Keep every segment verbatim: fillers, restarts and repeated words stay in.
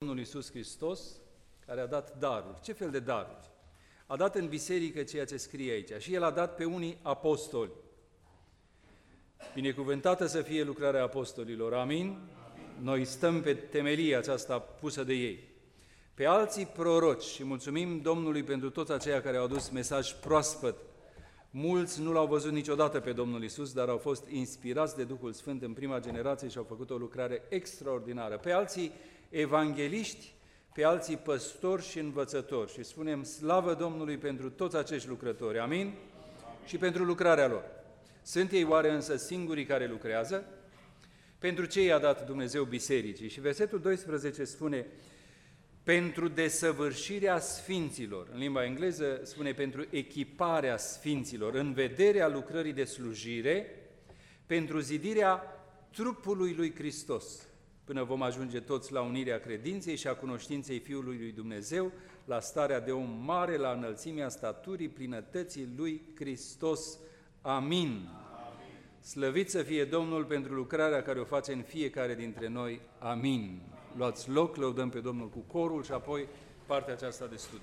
Domnul Iisus Hristos, care a dat daruri. Ce fel de daruri? A dat în biserică ceea ce scrie aici și El a dat pe unii apostoli. Binecuvântată să fie lucrarea apostolilor, amin? Noi stăm pe temelia aceasta pusă de ei. Pe alții proroci și mulțumim Domnului pentru toți aceia care au adus mesaj proaspăt. Mulți nu l-au văzut niciodată pe Domnul Iisus, dar au fost inspirați de Duhul Sfânt în prima generație și au făcut o lucrare extraordinară. Pe alții evangeliști, pe alții păstori și învățători. Și spunem slavă Domnului pentru toți acești lucrători, amin? Și pentru lucrarea lor. Sunt ei oare însă singurii care lucrează? Pentru ce i-a dat Dumnezeu bisericii? Și versetul doisprezece spune pentru desăvârșirea sfinților. În limba engleză spune pentru echiparea sfinților, în vederea lucrării de slujire, pentru zidirea trupului lui Hristos, până vom ajunge toți la unirea credinței și a cunoștinței Fiului lui Dumnezeu, la starea de om mare, la înălțimea staturii plinătății lui Hristos. Amin. Amin. Slăvit să fie Domnul pentru lucrarea care o face în fiecare dintre noi. Amin. Luați loc, lăudăm pe Domnul cu corul și apoi partea aceasta de studiu.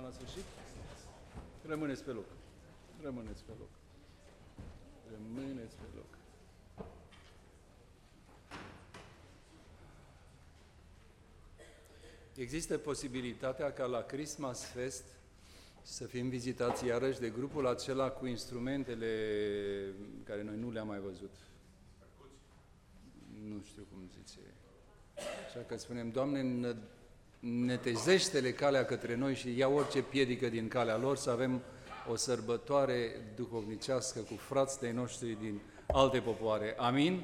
la sfârșit? Rămâneți pe loc. Rămâneți pe loc. Rămâneți pe loc. Există posibilitatea ca la Christmas Fest să fim vizitați iarăși de grupul acela cu instrumentele care noi nu le-am mai văzut. Nu știu cum zice. Așa că spunem, Doamne, netezește-le calea către noi și ia orice piedică din calea lor, să avem o sărbătoare duhovnicească cu frații de noștri din alte popoare. Amin?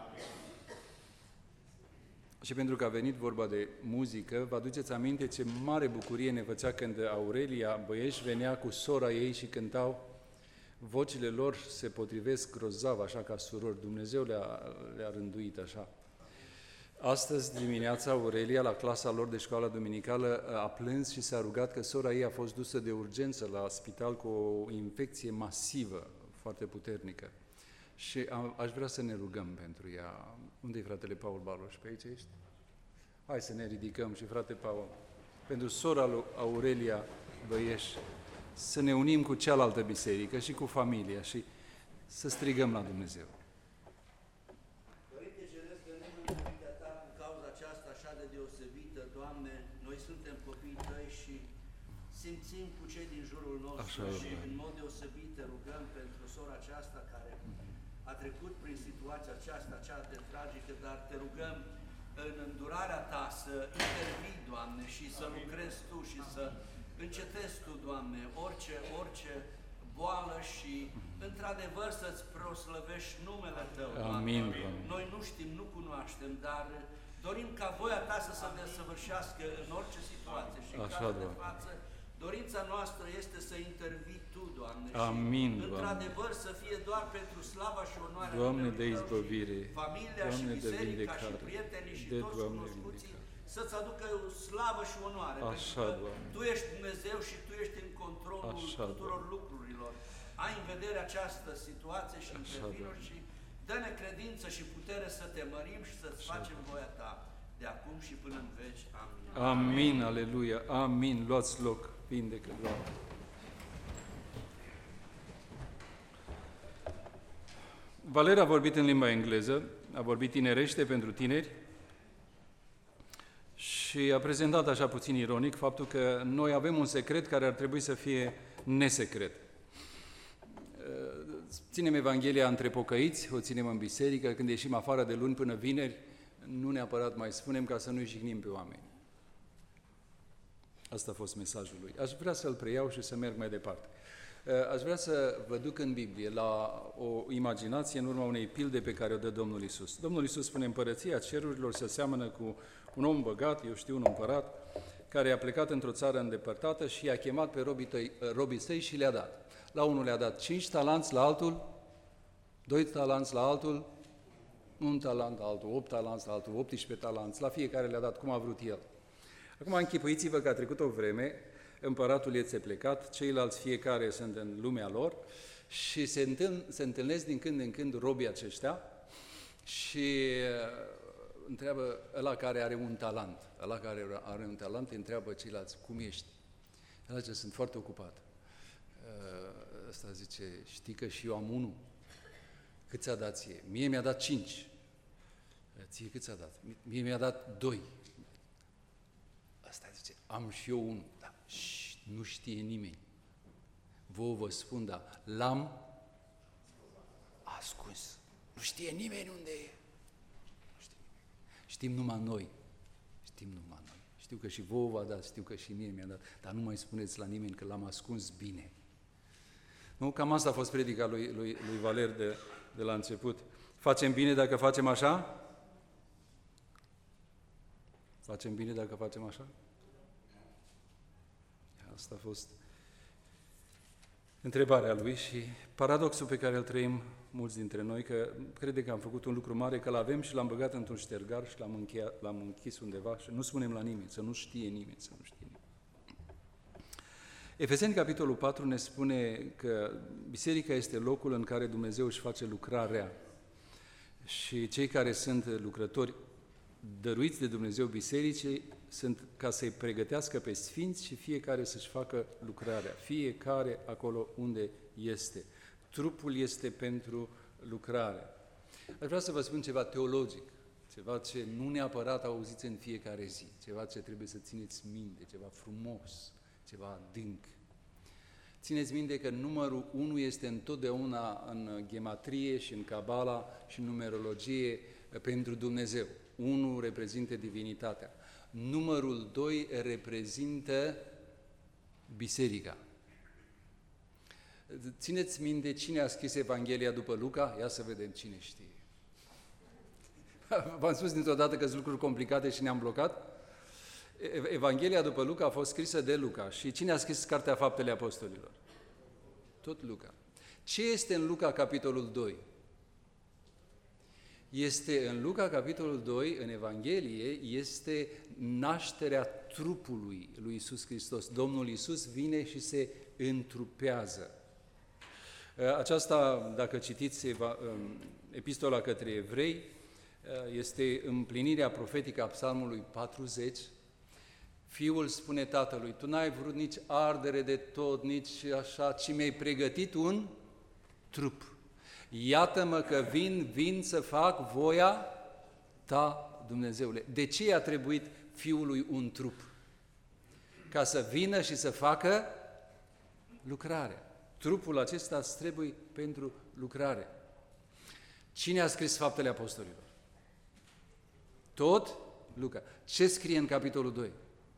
Și pentru că a venit vorba de muzică, vă aduceți aminte ce mare bucurie ne făcea când Aurelia Băieș venea cu sora ei și cântau. Vocile lor se potrivesc grozav, așa ca surori. Dumnezeu le-a, le-a rânduit așa. Astăzi dimineața Aurelia, la clasa lor de școală duminicală, a plâns și s-a rugat că sora ei a fost dusă de urgență la spital cu o infecție masivă, foarte puternică. Și a, aș vrea să ne rugăm pentru ea. Unde-i fratele Paul Baloș? Pe aici ești? Hai să ne ridicăm și frate Paul, pentru sora lui Aurelia Băieș, să ne unim cu cealaltă biserică și cu familia și să strigăm la Dumnezeu. Părinte Ceresc, venim înaintea Ta cu cauza aceasta așa de deosebită, Doamne, noi suntem copiii Tăi și simțim cu cei din jurul nostru așa și e, în mod deosebit te rugăm pentru sora aceasta care a trecut prin situația aceasta, cea de tragică, dar te rugăm în îndurarea Ta să intervii, Doamne, și să lucrezi Tu și să încetezi Tu, Doamne, orice, orice boală și, într-adevăr, să-ți proslăvești numele Tău, Doamne. Amin. Noi nu știm, nu cunoaștem, dar dorim ca voia Ta să se desăvârșească în orice situație și în așa, caz de față. Dorința noastră este să intervii Tu, Doamne, Amin, și, într-adevăr, să fie doar pentru slava și onoarea Doamne, de numelui Tău izbăvire, și familia Doamne, și de biserica și vindecare, prietenii și de toți Doamne cunoscuții vindecare. să-ți aducă slavă și onoare, Așa, pentru că Doamne. Tu ești Dumnezeu și Tu ești în controlul Așa, tuturor Doamne. lucrurilor. Ai în vedere această situație și Așa, intervină Doamne. și dă-ne credință și putere să Te mărim și să-ți facem voia Ta de acum și până în veci. Amin. Amin, aleluia, amin. Luați loc, vindecă, Doamne. Valera a vorbit în limba engleză, a vorbit tinerește pentru tineri și a prezentat așa puțin ironic faptul că noi avem un secret care ar trebui să fie nesecret. Ținem Evanghelia între pocăiți, o ținem în biserică, când ieșim afară de luni până vineri, nu neapărat mai spunem ca să nu-i jignim pe oameni. Asta a fost mesajul lui. Aș vrea să-l preiau și să merg mai departe. Aș vrea să vă duc în Biblie la o imaginație în urma unei pilde pe care o dă Domnul Iisus. Domnul Iisus spune, împărăția cerurilor se seamănă cu un om băgat, eu știu, un împărat, care a plecat într-o țară îndepărtată și i-a chemat pe robii, tăi, robii săi și le-a dat. La unul le-a dat cinci talanți, la altul doi talanți, la altul un talent, la altul opt talanți, la altul optsprezece talanți, la fiecare le-a dat cum a vrut el. Acum închipuiți-vă că a trecut o vreme, împăratul este plecat, ceilalți fiecare sunt în lumea lor și se, întâln, se întâlnesc din când în când robii aceștia și întreabă ăla care are un talent, ăla care are un talent îi întreabă ceilalți, cum ești? Ăla zice, sunt foarte ocupat. Ăsta zice, știi că și eu am unul? Cât ți-a dat ție? Mie mi-a dat cinci. Ție cât ți-a dat? Mie mi-a dat doi. Asta zice, am și eu unul. Da, șt, nu știe nimeni. Vouă vă spun, da, l-am ascuns. Nu știe nimeni unde e. Nu știe nimeni. Știm numai noi. Știm numai noi. Știu că și vouă v-a dat, știu că și mie mi-a dat, dar nu mai spuneți la nimeni că l-am ascuns bine. Nu? Cam asta a fost predica lui, lui, lui Valer de, de la început. Facem bine dacă facem așa? Facem bine dacă facem așa? Asta a fost întrebarea lui și paradoxul pe care îl trăim mulți dintre noi, că crede că am făcut un lucru mare, că l-avem și l-am băgat într-un ștergar și l-am, încheiat, l-am închis undeva și nu spunem la nimeni, să nu știe nimeni, să nu știe nimeni. Efeseni, capitolul patru, ne spune că biserica este locul în care Dumnezeu își face lucrarea și cei care sunt lucrători dăruiți de Dumnezeu bisericii sunt ca să-i pregătească pe sfinți și fiecare să-și facă lucrarea, fiecare acolo unde este. Trupul este pentru lucrare. Aș vrea să vă spun ceva teologic, ceva ce nu neapărat auziți în fiecare zi, ceva ce trebuie să țineți minte, ceva frumos, ceva adânc. Țineți minte că numărul unu este întotdeauna în gematrie și în cabala și în numerologie pentru Dumnezeu. unu reprezintă divinitatea. Numărul doi reprezintă biserica. Țineți minte cine a scris Evanghelia după Luca? Ia să vedem cine știe. V-am spus dintr-o dată că sunt lucruri complicate și ne-am blocat. Evanghelia după Luca a fost scrisă de Luca. Și cine a scris Cartea Faptele Apostolilor? Tot Luca. Ce este în Luca capitolul doi? Este în Luca capitolul doi, în Evanghelie, este nașterea trupului lui Iisus Hristos. Domnul Iisus vine și se întrupează. Aceasta, dacă citiți epistola către evrei, este împlinirea profetică a psalmului patruzeci. Fiul spune tatălui, tu n-ai vrut nici ardere de tot, nici așa, ci mi-ai pregătit un trup. Iată-mă că vin, vin să fac voia ta, Dumnezeule. De ce i-a trebuit Fiului un trup? Ca să vină și să facă lucrare. Trupul acesta îți trebuie pentru lucrare. Cine a scris Faptele Apostolilor? Tot Luca. Ce scrie în capitolul doi?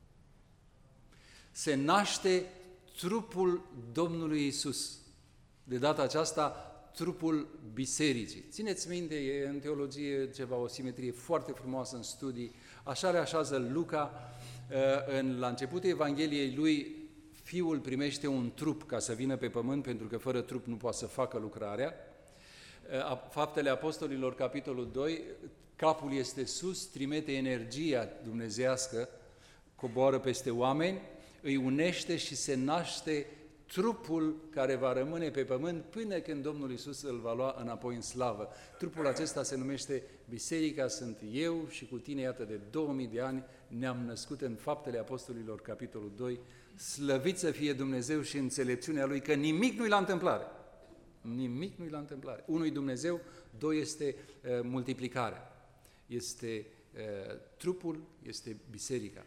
Se naște trupul Domnului Iisus. De data aceasta, trupul bisericii. Țineți minte, e în teologie ceva, o simetrie foarte frumoasă în studii. Așa le așează Luca. În, la începutul Evangheliei lui, Fiul primește un trup ca să vină pe pământ, pentru că fără trup nu poate să facă lucrarea. Faptele Apostolilor, capitolul doi, capul este sus, trimite energia dumnezeiască, coboară peste oameni, îi unește și se naște trupul care va rămâne pe pământ până când Domnul Iisus îl va lua înapoi în slavă. Trupul acesta se numește Biserica, sunt eu și cu tine, iată, de două mii de ani ne-am născut în Faptele Apostolilor, capitolul doi, slăvit să fie Dumnezeu și înțelepciunea Lui, că nimic nu-i la întâmplare. Nimic nu-i la întâmplare. Unul Dumnezeu, doi este uh, multiplicarea. Este uh, trupul, este biserica.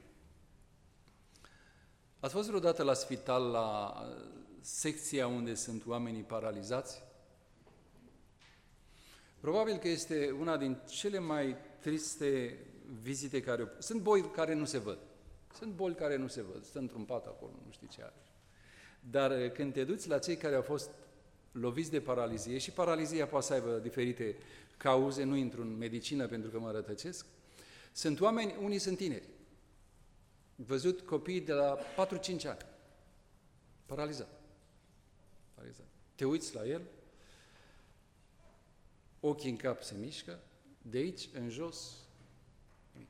Ați fost vreodată la spital, la secția unde sunt oamenii paralizați? Probabil că este una din cele mai triste vizite care... Sunt boli care nu se văd. Sunt boli care nu se văd. Stă într-un pat acolo, nu știu ce are. Dar când te duci la cei care au fost loviți de paralizie, și paralizia poate să aibă diferite cauze, nu intru în medicină pentru că mă rătăcesc, sunt oameni, unii sunt tineri. Văzut copii de la patru-cinci ani, paralizat. paralizat. Te uiți la el, ochii în cap se mișcă, de aici în jos, nimic.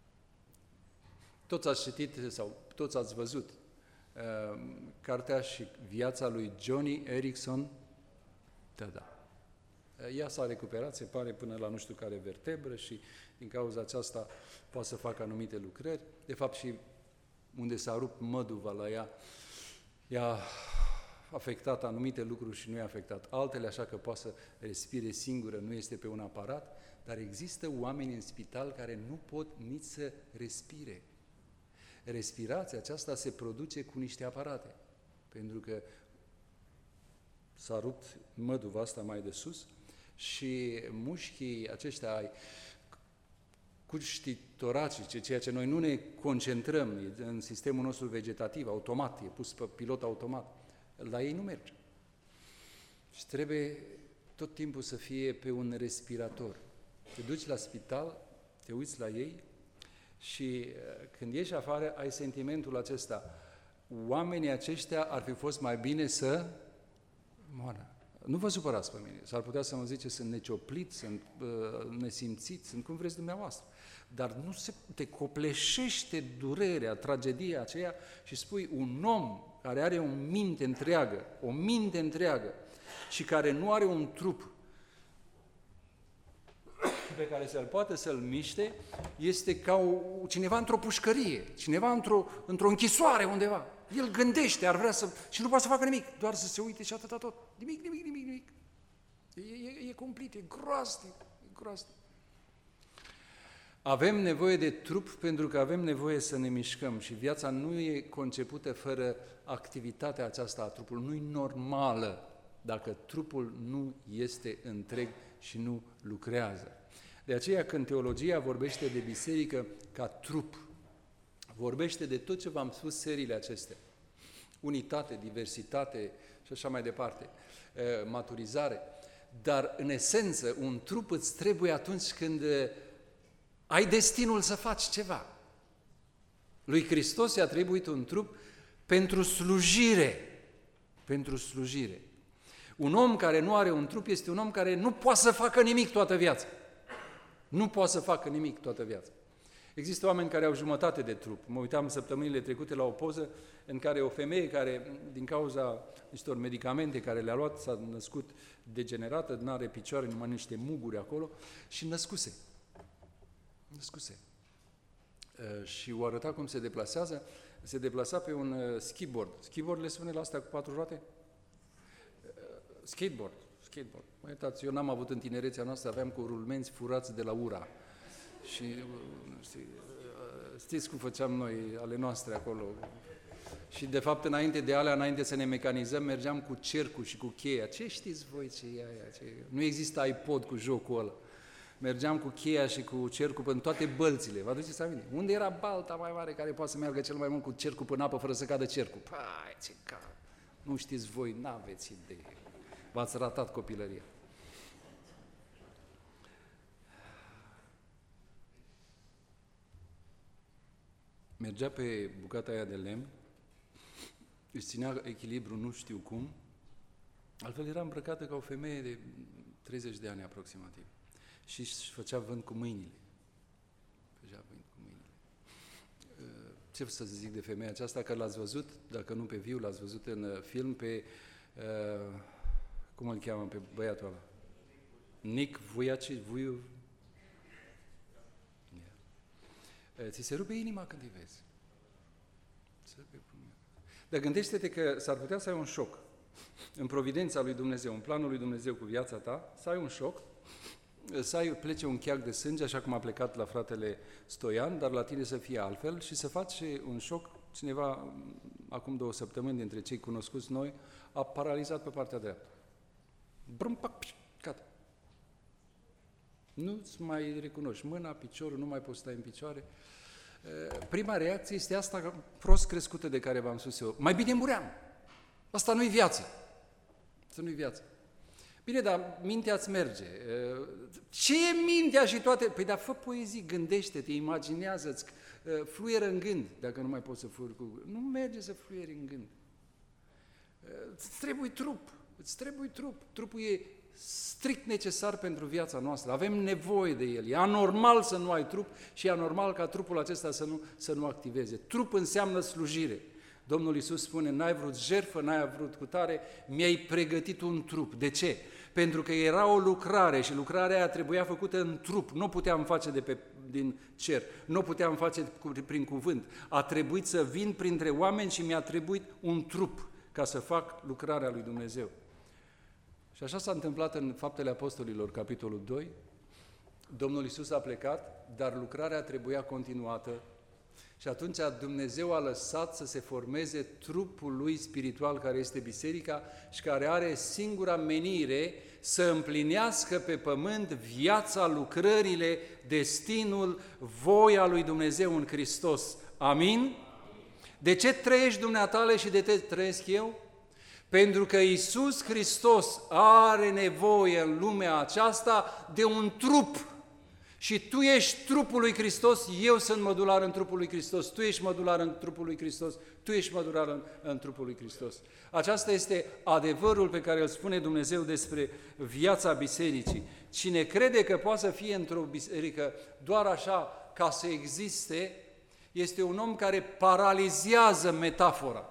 Toți ați citit sau toți ați văzut uh, cartea și viața lui Johnny Erickson, da, da. Ea s-a recuperat, se pare, până la nu știu care vertebră și din cauza aceasta poate să facă anumite lucrări. De fapt, și unde s-a rupt măduva la ea, i-a afectat anumite lucruri și nu i-a afectat altele, așa că poate să respire singură, nu este pe un aparat, dar există oameni în spital care nu pot nici să respire. Respirația aceasta se produce cu niște aparate, pentru că s-a rupt măduva asta mai de sus și mușchii aceștia ai cuștii toracice, ceea ce noi nu ne concentrăm în sistemul nostru vegetativ, automat, e pus pe pilot automat, la ei nu merge. Și trebuie tot timpul să fie pe un respirator. Te duci la spital, te uiți la ei și când ieși afară ai sentimentul acesta. Oamenii aceștia ar fi fost mai bine să moară. Nu vă supărați pe mine, s-ar putea să mă ziceți, sunt neciopliți, sunt uh, nesimțiți, sunt cum vreți dumneavoastră. Dar nu se te copleșește durerea, tragedia aceea și spui un om care are o minte întreagă, o minte întreagă și care nu are un trup, pe care să-l poată să-l miște este ca o, cineva într-o pușcărie, cineva într-o, într-o închisoare undeva. El gândește, ar vrea să... și nu poate să facă nimic, doar să se uite și atâta tot. Nimic, nimic, nimic, nimic. E, e, e cumplit, e groaznic, e groaznic. Avem nevoie de trup pentru că avem nevoie să ne mișcăm și viața nu e concepută fără activitatea aceasta a trupului. Nu e normală dacă trupul nu este întreg și nu lucrează. De aceea când teologia vorbește de biserică ca trup, vorbește de tot ce v-am spus seriile acestea. Unitate, diversitate și așa mai departe, maturizare. Dar în esență un trup îți trebuie atunci când ai destinul să faci ceva. Lui Hristos i-a trebuit un trup pentru slujire. Pentru slujire. Un om care nu are un trup este un om care nu poate să facă nimic toată viața. Nu poate să facă nimic toată viața. Există oameni care au jumătate de trup. Mă uitam săptămânile trecute la o poză în care o femeie care, din cauza niște medicamente care le-a luat, s-a născut degenerată, nu are picioare, numai niște muguri acolo și născuse. Născuse. Uh, și o arăta cum se deplasează. Se deplasa pe un uh, skiboard. Skiboard le spune la asta cu patru roate? Uh, skateboard. Skateboard. Mă iertați, eu n-am avut în tinerețea noastră, aveam cu rulmenți furați de la Ura. Și știi, știți cum făceam noi ale noastre acolo. Și de fapt înainte de alea, înainte să ne mecanizăm, mergeam cu cercul și cu cheia. Ce știți voi ce e aia? Ce... Nu există iPod cu jocul ăla. Mergeam cu cheia și cu cercul până toate bălțile. Vă aduceți aminte? Unde era balta mai mare care poate să meargă cel mai mult cu cercul până apă fără să cadă cercul? Pai, ce ca... Nu știți voi, n-aveți idee. V-ați ratat copilăria. Mergea pe bucata aia de lemn, își ținea echilibru nu știu cum, altfel era îmbrăcată ca o femeie de treizeci de ani aproximativ și își făcea vânt cu mâinile. Făcea vânt cu mâinile. Ce să zic de femeia aceasta, că l-ați văzut, dacă nu pe viu, l-ați văzut în film pe, uh, cum îl cheamă, pe băiatul ăla? Nick Vujicic, Vuiu... Ți se rupe inima când îi vezi. Se rupe inima. Dar gândește-te că s-ar putea să ai un șoc în providența lui Dumnezeu, în planul lui Dumnezeu cu viața ta, să ai un șoc, să ai, plece un cheag de sânge, așa cum a plecat la fratele Stoian, dar la tine să fie altfel și să faci un șoc. Cineva, acum două săptămâni, dintre cei cunoscuți noi, a paralizat pe partea dreaptă. Brum, pac, piș, gata. Nu-ți mai recunoști mâna, piciorul, nu mai poți sta în picioare. Prima reacție este asta prost crescută de care v-am spus eu. Mai bine muream. Asta nu-i viață. Asta nu-i viață. Bine, dar mintea îți merge. Ce e mintea și toate? Păi dar fă poezii, gândește-te, imaginează-ți, fluieră în gând, dacă nu mai poți să fluieri cu gând. Nu merge să fluieri în gând. Îți trebuie trup. Îți trebuie trup. Trupul e strict necesar pentru viața noastră. Avem nevoie de el. E anormal să nu ai trup și e anormal ca trupul acesta să nu, să nu activeze. Trup înseamnă slujire. Domnul Iisus spune, n-ai vrut jertfă, n-ai vrut cutare, mi-ai pregătit un trup. De ce? Pentru că era o lucrare și lucrarea aia trebuia făcută în trup. Nu puteam face de pe, din cer, nu puteam face cu, prin cuvânt. A trebuit să vin printre oameni și mi-a trebuit un trup ca să fac lucrarea lui Dumnezeu. Și așa s-a întâmplat în Faptele Apostolilor, capitolul doi. Domnul Iisus a plecat, dar lucrarea trebuia continuată. Și atunci Dumnezeu a lăsat să se formeze trupul lui spiritual, care este biserica și care are singura menire să împlinească pe pământ viața, lucrările, destinul, voia lui Dumnezeu în Hristos. Amin? De ce trăiești dumneatale și de ce trăiesc eu? Pentru că Iisus Hristos are nevoie în lumea aceasta de un trup. Și tu ești trupul lui Hristos, eu sunt mădular în trupul lui Hristos, tu ești mădular în trupul lui Hristos, tu ești mădular în, în trupul lui Hristos. Aceasta este adevărul pe care îl spune Dumnezeu despre viața bisericii. Cine crede că poate să fie într-o biserică doar așa ca să existe, este un om care paralizează metafora.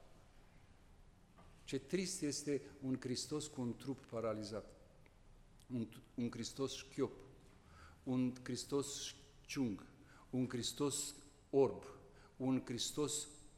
Ce trist este un Hristos cu un trup paralizat, un, un Hristos șchiop, un Hristos ciung, un Hristos orb, un Hristos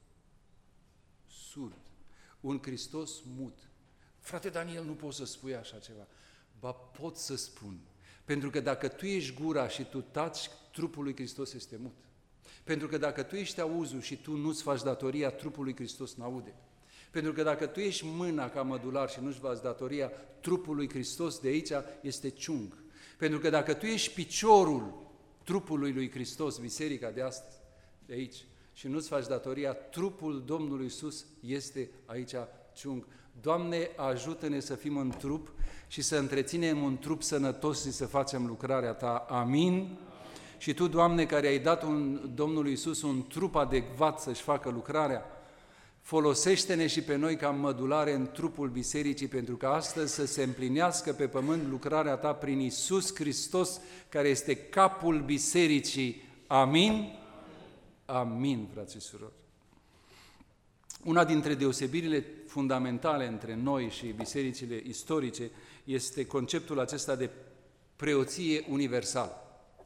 surd, un Hristos mut. Frate Daniel, nu poți să spui așa ceva. Ba, pot să spun. Pentru că dacă tu ești gura și tu taci, trupul lui Hristos este mut. Pentru că dacă tu ești auzul și tu nu-ți faci datoria, trupul lui Hristos n-aude. Pentru că dacă tu ești mâna ca mădular și nu-și faci datoria, trupul lui Hristos de aici este ciung. Pentru că dacă tu ești piciorul trupului lui Hristos, biserica de astăzi, de aici, și nu-ți faci datoria, trupul Domnului Iisus este aici ciung. Doamne, ajută-ne să fim în trup și să întreținem un trup sănătos și să facem lucrarea Ta. Amin? Și Tu, Doamne, care ai dat un, Domnului Iisus un trup adecvat să-și facă lucrarea, folosește-ne și pe noi ca mădulare în trupul bisericii, pentru că astăzi să se împlinească pe pământ lucrarea Ta prin Iisus Hristos, care este capul bisericii. Amin? Amin, frați și surori. Una dintre deosebirile fundamentale între noi și bisericile istorice este conceptul acesta de preoție universală.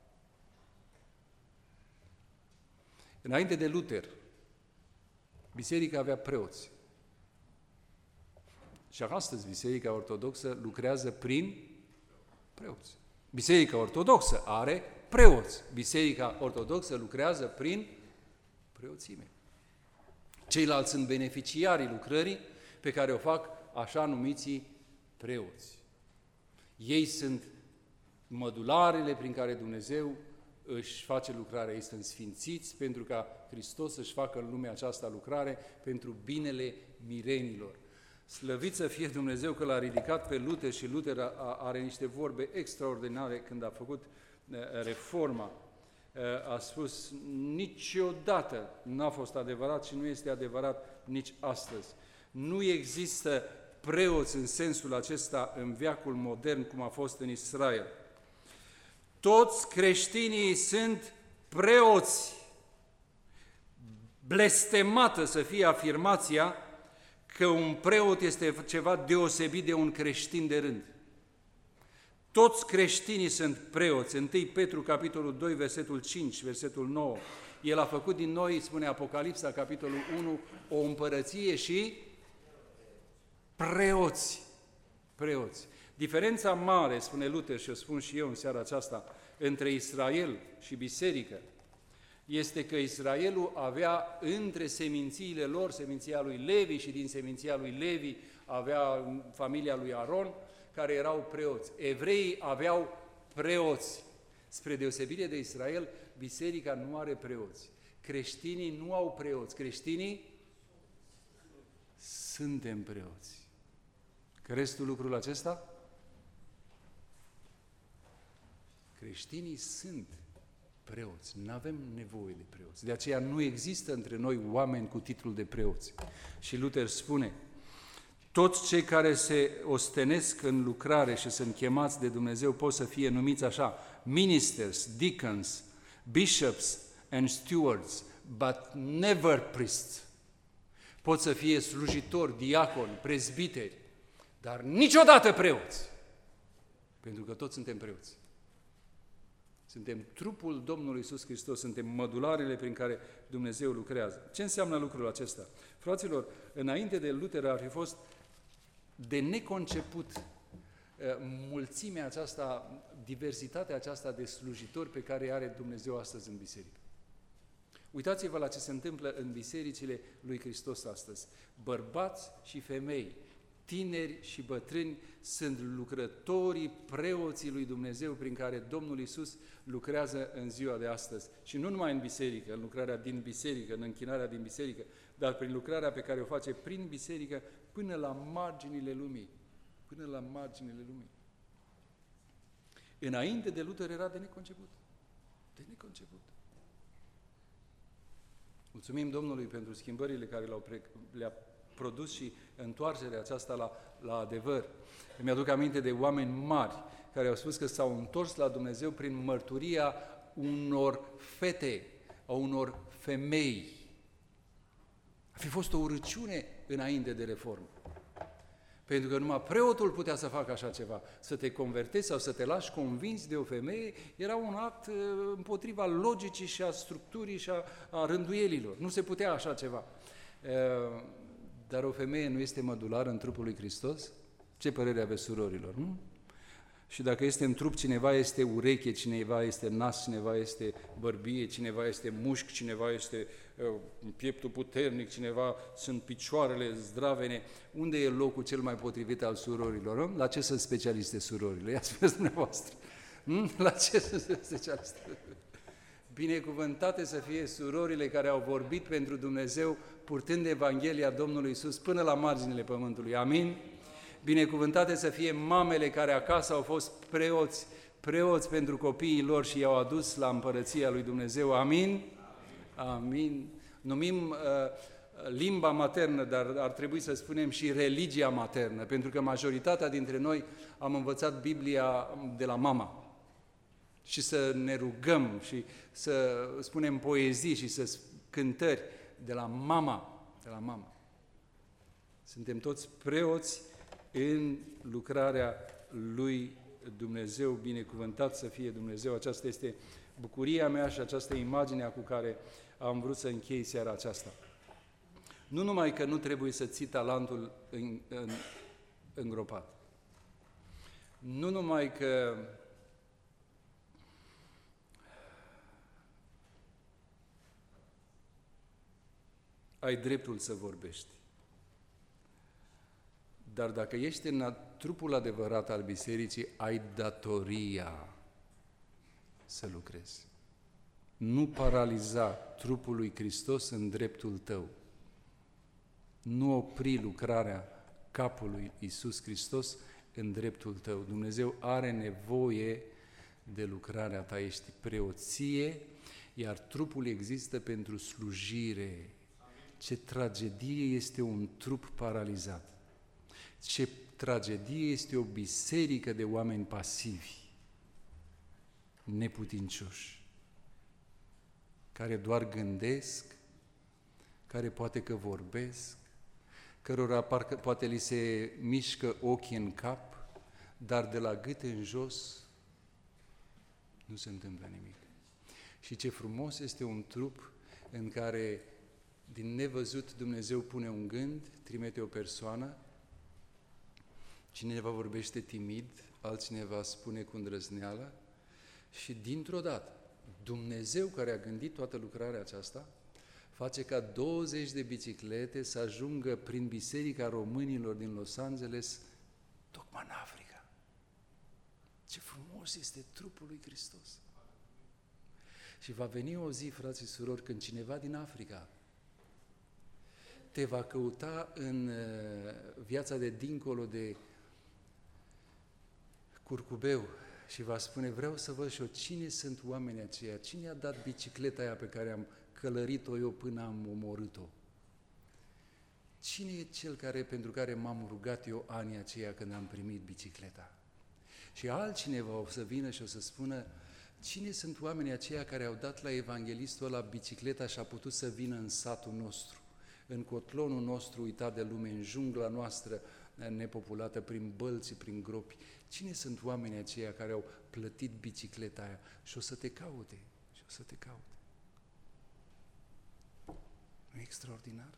Înainte de Luther, biserica avea preoți. Și astăzi Biserica Ortodoxă lucrează prin preoți. Biserica Ortodoxă are preoți. Biserica Ortodoxă lucrează prin preoțime. Ceilalți sunt beneficiarii lucrării pe care o fac așa numiții preoți. Ei sunt mădularele prin care Dumnezeu își face lucrarea, ei sunt sfințiți pentru ca Hristos să-și facă în lumea aceasta lucrare pentru binele mirenilor. Slăvit să fie Dumnezeu că l-a ridicat pe Luther și Luther are niște vorbe extraordinare când a făcut reforma. A spus, niciodată n-a fost adevărat și nu este adevărat nici astăzi. Nu există preoți în sensul acesta în veacul modern cum a fost în Israel. Toți creștinii sunt preoți. Blestemată să fie afirmația că un preot este ceva deosebit de un creștin de rând. Toți creștinii sunt preoți. întâi Petru, capitolul doi, versetul cinci, versetul nouă. El a făcut din noi, spune Apocalipsa, capitolul unu, o împărăție și preoți. Preoți. Diferența mare, spune Luther și o spun și eu în seara aceasta, între Israel și biserică, este că Israelul avea între semințiile lor, seminția lui Levi și din seminția lui Levi avea familia lui Aron, care erau preoți. Evreii aveau preoți. Spre deosebire de Israel, biserica nu are preoți. Creștinii nu au preoți. Creștinii suntem preoți. Crezi tu lucrul acesta? Creștinii sunt preoți. Nu avem nevoie de preoți. De aceea nu există între noi oameni cu titlul de preoți. Și Luther spune, toți cei care se ostenesc în lucrare și sunt chemați de Dumnezeu pot să fie numiți așa, ministers, deacons, bishops and stewards, but never priests. Pot să fie slujitori, diaconi, prezbiteri, dar niciodată preoți. Pentru că toți suntem preoți. Suntem trupul Domnului Iisus Hristos, suntem mădularele prin care Dumnezeu lucrează. Ce înseamnă lucrul acesta? Fraților, înainte de Luther ar fi fost de neconceput mulțimea aceasta, diversitatea aceasta de slujitori pe care are Dumnezeu astăzi în biserică. Uitați-vă la ce se întâmplă în bisericile lui Hristos astăzi. Bărbați și femei, tineri și bătrâni sunt lucrătorii, preoții lui Dumnezeu prin care Domnul Iisus lucrează în ziua de astăzi. Și nu numai în biserică, în lucrarea din biserică, în închinarea din biserică, dar prin lucrarea pe care o face prin biserică până la marginile lumii. Până la marginile lumii. Înainte de Luther era de neconceput. De neconceput. Mulțumim Domnului pentru schimbările care le-au pre- le-a produs și întoarcerea aceasta la, la adevăr. Îmi aduc aminte de oameni mari care au spus că s-au întors la Dumnezeu prin mărturia unor fete, a unor femei. A fi fost o urăciune înainte de reformă. Pentru că numai preotul putea să facă așa ceva. Să te convertezi sau să te lași convins de o femeie era un act uh, împotriva logicii și a structurii și a, a rânduielilor. Nu se putea așa ceva. Uh, dar o femeie nu este mădulară în trupul lui Hristos? Ce părere aveți, surorilor, nu? Și dacă este în trup, cineva este ureche, cineva este nas, cineva este bărbie, cineva este mușchi, cineva este uh, pieptul puternic, cineva sunt picioarele zdravene. Unde e locul cel mai potrivit al surorilor? Nu? La ce sunt specialiste surorile? Ia spuneți dumneavoastră. Nu? La ce sunt specialiste? Binecuvântate să fie surorile care au vorbit pentru Dumnezeu, purtând Evanghelia Domnului Iisus până la marginile pământului. Amin? Binecuvântate să fie mamele care acasă au fost preoți, preoți pentru copiii lor și i-au adus la împărăția lui Dumnezeu. Amin? Amin. Numim uh, limba maternă, dar ar trebui să spunem și religia maternă, pentru că majoritatea dintre noi am învățat Biblia de la mama. Și să ne rugăm și să spunem poezii și să cântări de la mama, de la mama. Suntem toți preoți în lucrarea lui Dumnezeu, binecuvântat să fie Dumnezeu. Aceasta este bucuria mea și această imagine cu care am vrut să închei seara aceasta. Nu numai că nu trebuie să ții talentul în, în, îngropat, nu numai că ai dreptul să vorbești, dar dacă ești în trupul adevărat al bisericii, ai datoria să lucrezi. Nu paraliza trupul lui Hristos în dreptul tău. Nu opri lucrarea capului Iisus Hristos în dreptul tău. Dumnezeu are nevoie de lucrarea ta. Ești preoție, iar trupul există pentru slujire. Ce tragedie este un trup paralizat. Ce tragedie este o biserică de oameni pasivi, neputincioși, care doar gândesc, care poate că vorbesc, cărora parcă, poate li se mișcă ochii în cap, dar de la gât în jos nu se întâmplă nimic. Și ce frumos este un trup în care din nevăzut Dumnezeu pune un gând, trimite o persoană, cineva vorbește timid, altcineva spune cu îndrăzneală și dintr-o dată Dumnezeu care a gândit toată lucrarea aceasta face ca douăzeci de biciclete să ajungă prin Biserica Românilor din Los Angeles tocmai în Africa. Ce frumos este trupul lui Hristos! Și va veni o zi, frații și surori, când cineva din Africa te va căuta în viața de dincolo de Curcubeu și va spune, vreau să văd și eu cine sunt oamenii aceia, cine a dat bicicleta aia pe care am călărit-o eu până am omorât-o. Cine e cel care, pentru care m-am rugat eu anii aceia când am primit bicicleta? Și altcineva o să vină și o să spună, cine sunt oamenii aceia care au dat la evanghelistul ăla bicicleta și a putut să vină în satul nostru, în cotlonul nostru uitat de lume, în jungla noastră nepopulată, prin bălți, prin gropi. Cine sunt oamenii aceia care au plătit bicicleta aia? Și o să te caute, și o să te caute. Nu e extraordinar?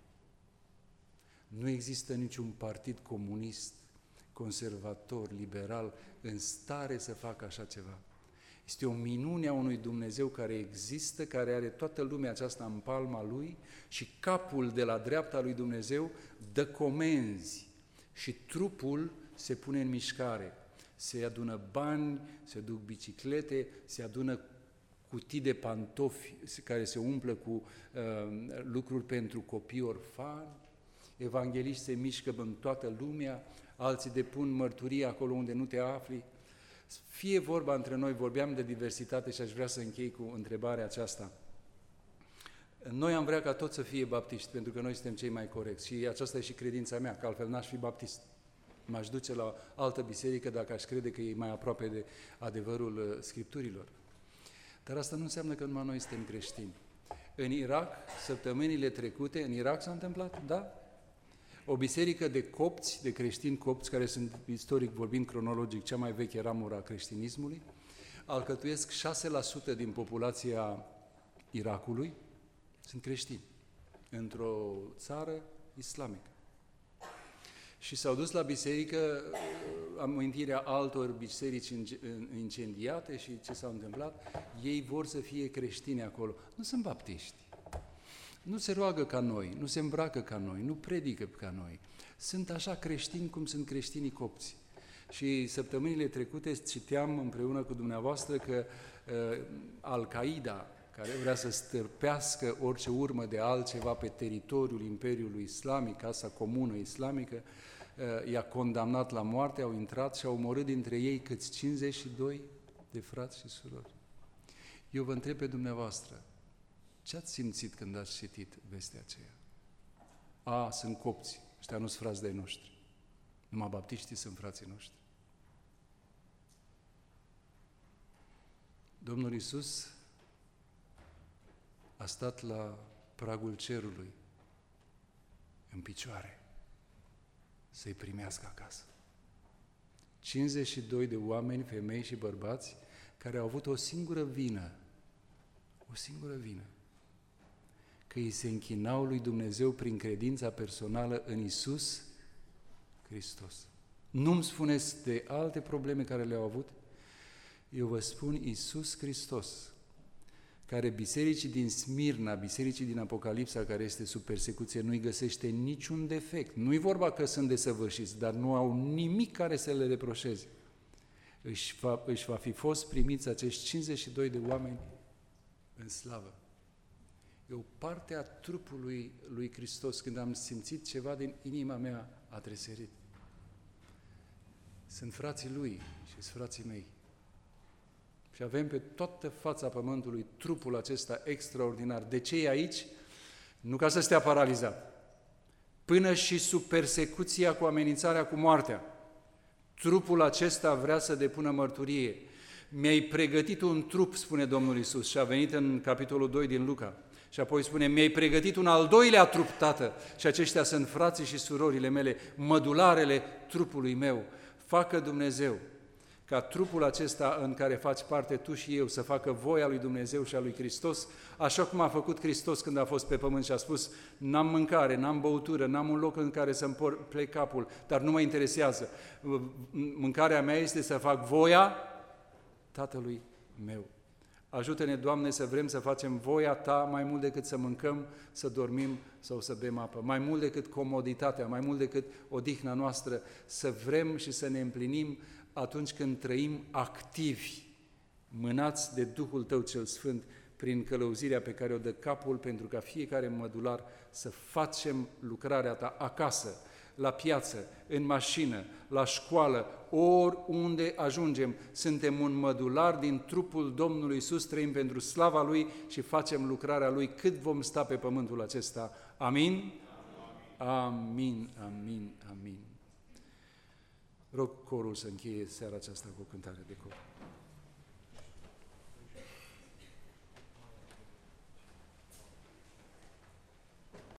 Nu există niciun partid comunist, conservator, liberal, în stare să facă așa ceva. Este o minune a unui Dumnezeu care există, care are toată lumea aceasta în palma Lui și capul de la dreapta lui Dumnezeu dă comenzi și trupul se pune în mișcare. Se adună bani, se duc biciclete, se adună cutii de pantofi care se umplă cu uh, lucruri pentru copii orfani, evangeliști se mișcă în toată lumea, alții depun mărturie acolo unde nu te afli. Fie vorba între noi, vorbeam de diversitate și aș vrea să închei cu întrebarea aceasta. Noi am vrea ca toți să fie baptiști, pentru că noi suntem cei mai corecți și aceasta e și credința mea, că altfel n-aș fi baptist. M-aș duce la altă biserică dacă aș crede că e mai aproape de adevărul Scripturilor. Dar asta nu înseamnă că numai noi suntem creștini. În Irak, săptămânile trecute, în Irak s-a întâmplat, da? O biserică de copți, de creștini copți, care sunt, istoric vorbind, cronologic, cea mai veche ramură a creștinismului, alcătuiesc șase la sută din populația Irakului, sunt creștini, într-o țară islamică. Și s-au dus la biserică, amintirea altor biserici incendiate și ce s-a întâmplat, ei vor să fie creștini acolo. Nu sunt baptiști, nu se roagă ca noi, nu se îmbracă ca noi, nu predică ca noi. Sunt așa creștini cum sunt creștinii copți. Și săptămânile trecute citeam împreună cu dumneavoastră că uh, Al-Qaeda, care vrea să stârpească orice urmă de altceva pe teritoriul Imperiului Islamic, Casa Comună Islamică, i-a condamnat la moarte, au intrat și au omorât dintre ei câți cincizeci și doi de frați și surori. Eu vă întreb pe dumneavoastră, ce ați simțit când ați citit vestea aceea? A, sunt copți, ăștia nu sunt frați de-ai noștri. Numai baptiștii sunt frații noștri. Domnul Iisus a stat la pragul cerului, în picioare, să-i primească acasă. cincizeci și doi de oameni, femei și bărbați, care au avut o singură vină, o singură vină, că îi se închinau lui Dumnezeu prin credința personală în Iisus Hristos. Nu-mi spuneți de alte probleme care le-au avut? Eu vă spun Iisus Hristos, care bisericii din Smirna, bisericii din Apocalipsa, care este sub persecuție, nu-i găsește niciun defect. Nu-i vorba că sunt desăvârșiți, dar nu au nimic care să le reproșeze. Își va, își va fi fost primiți acești cincizeci și doi de oameni în slavă. E o parte a trupului lui Hristos, când am simțit ceva din inima mea a treserit. Sunt frații lui și sunt frații mei. Și avem pe toată fața pământului trupul acesta extraordinar. De ce e aici? Nu ca să stea paralizat. Până și sub persecuția cu amenințarea cu moartea, trupul acesta vrea să depună mărturie. Mi-ai pregătit un trup, spune Domnul Iisus, și a venit în capitolul doi din Luca. Și apoi spune, mi-ai pregătit un al doilea trup, Tată, și aceștia sunt frații și surorile mele, mădularele trupului meu. Facă Dumnezeu ca trupul acesta în care faci parte tu și eu să facă voia lui Dumnezeu și a lui Hristos, așa cum a făcut Hristos când a fost pe pământ și a spus, n-am mâncare, n-am băutură, n-am un loc în care să-mi plec capul, dar nu mă interesează. Mâncarea mea este să fac voia Tatălui meu. Ajută-ne, Doamne, să vrem să facem voia Ta mai mult decât să mâncăm, să dormim sau să bem apă, mai mult decât comoditatea, mai mult decât odihna noastră, să vrem și să ne împlinim atunci când trăim activi, mânați de Duhul Tău cel Sfânt, prin călăuzirea pe care o dă capul, pentru ca fiecare mădular să facem lucrarea Ta acasă, la piață, în mașină, la școală, oriunde ajungem. Suntem un mădular din trupul Domnului Iisus, trăim pentru slava Lui și facem lucrarea Lui cât vom sta pe pământul acesta. Amin? Amin, amin, amin. Rog corul să încheie seara aceasta cu o cântare de cor.